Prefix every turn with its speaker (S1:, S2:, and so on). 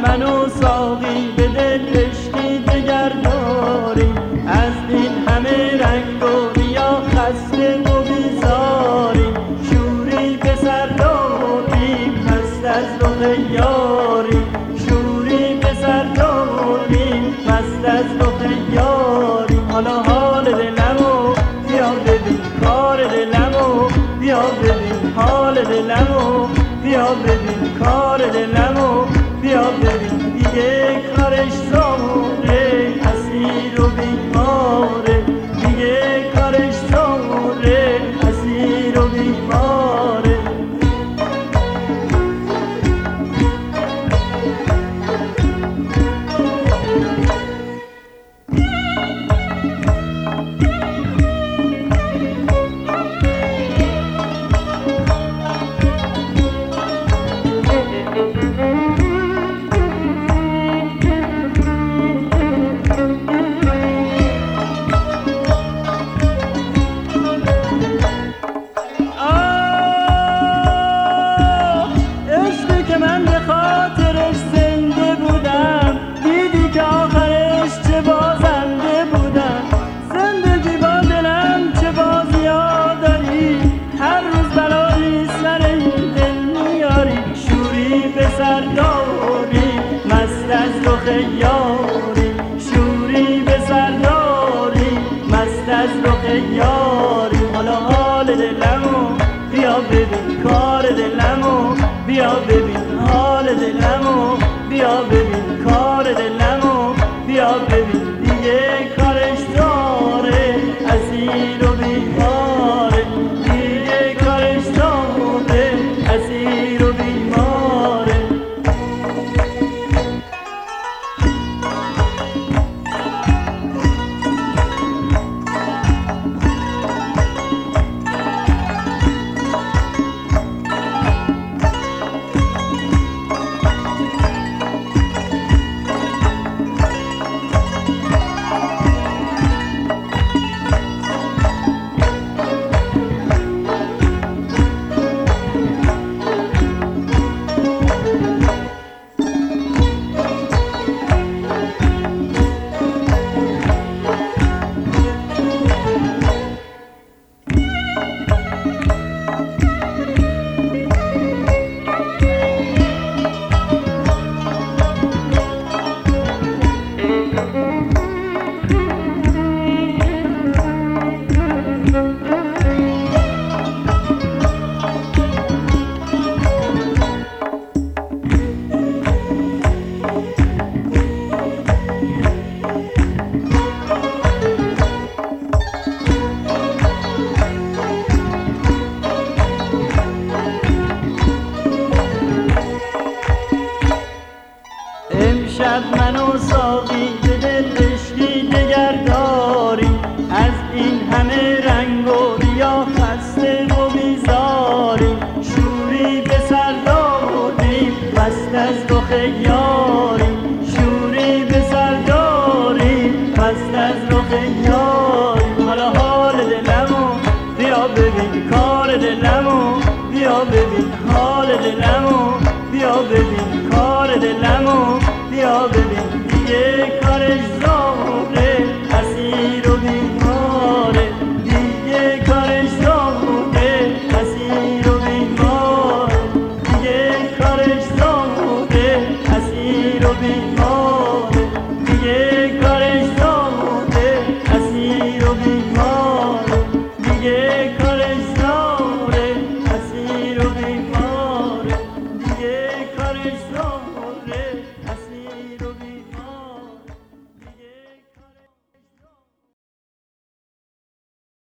S1: من و ساقی به دل عشقی دگر داریم، از این همه رنگ و ریا خسته و بیزاریم. شوری به سر داریم مست از رخ یاریم، شوری به سر داریم مست از رخ یاریم. حالا حال دلمو بیا ببین، کار دلمو بیا ببین، حال دلمو بیا ببین، کار دلمو بیا ببین. دیگه کارش زوره اسیر و بیماره، دیگه کارش زوره اسیر و بیماره. سرداری مست از رخ یاری، شوری به سرداری مست از رخ یاری. حالا حال دلمو بیا ببین، کار دلمو بیا ببین، حال دلمو بیا ببین، کار دلمو بیا ببین. دیگه